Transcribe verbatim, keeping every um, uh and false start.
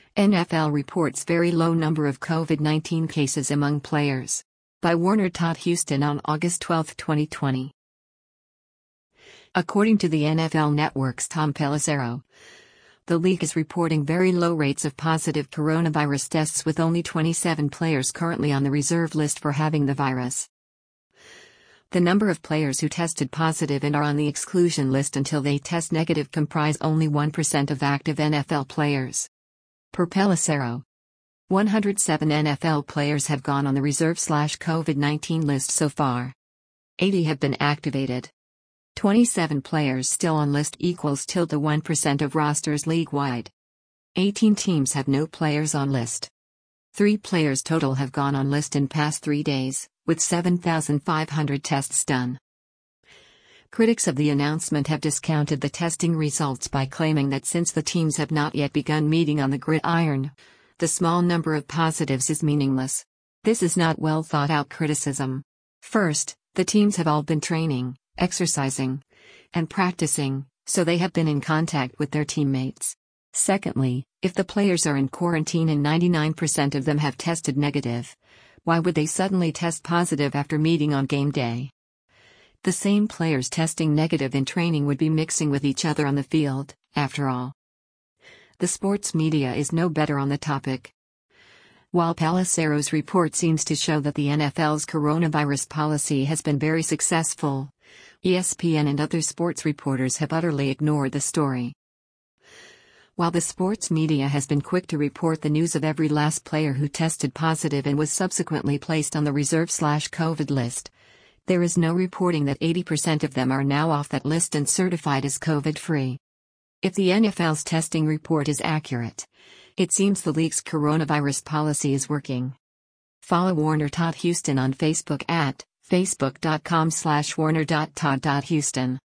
N F L reports very low number of COVID nineteen cases among players. By Warner Todd Houston on August twelfth, twenty twenty. According to the N F L Network's Tom Pelissero, the league is reporting very low rates of positive coronavirus tests with only twenty-seven players currently on the reserve list for having the virus. The number of players who tested positive and are on the exclusion list until they test negative comprise only one percent of active N F L players. Per Pelissero, one hundred seven N F L players have gone on the reserve/COVID nineteen list so far. eighty have been activated. twenty-seven players still on list equals tilde one percent of rosters league-wide. eighteen teams have no players on list. Three players total have gone on list in past three days, with seven thousand five hundred tests done. Critics of the announcement have discounted the testing results by claiming that since the teams have not yet begun meeting on the gridiron, the small number of positives is meaningless. This is not well thought out criticism. First, the teams have all been training, exercising, and practicing, so they have been in contact with their teammates. Secondly, if the players are in quarantine and ninety-nine percent of them have tested negative, why would they suddenly test positive after meeting on game day? The same players testing negative in training would be mixing with each other on the field, after all. The sports media is no better on the topic. While Pelissero's report seems to show that the N F L's coronavirus policy has been very successful, E S P N and other sports reporters have utterly ignored the story. While the sports media has been quick to report the news of every last player who tested positive and was subsequently placed on the reserve/COVID list, there is no reporting that eighty percent of them are now off that list and certified as COVID-free. If the N F L's testing report is accurate, it seems the league's coronavirus policy is working. Follow Warner Todd Houston on Facebook at facebook dot com slash warner dot todd dot houston.